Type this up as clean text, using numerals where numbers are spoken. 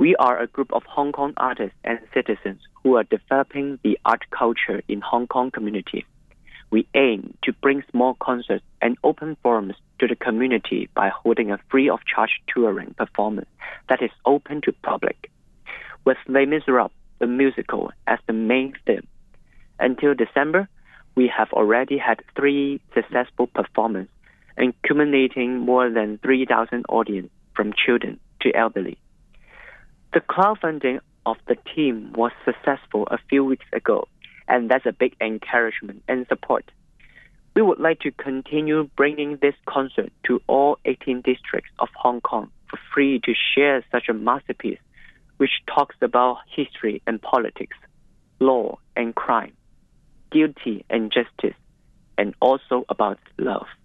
We are a group of Hong Kong artists and citizens who are developing the art culture in Hong Kong community. We aim to bring small concerts and open forums to the community by holding a free-of-charge touring performance that is open to public, with Les Miserables, the musical, as the main theme. Until December, we have already had 3 successful performances, accumulating more than 3,000 audience from children to elderly. The crowdfunding of the team was successful a few weeks ago, and that's a big encouragement and support. We would like to continue bringing this concert to all 18 districts of Hong Kong for free to share such a masterpiece which talks about history and politics, law and crime, duty and justice, and also about love.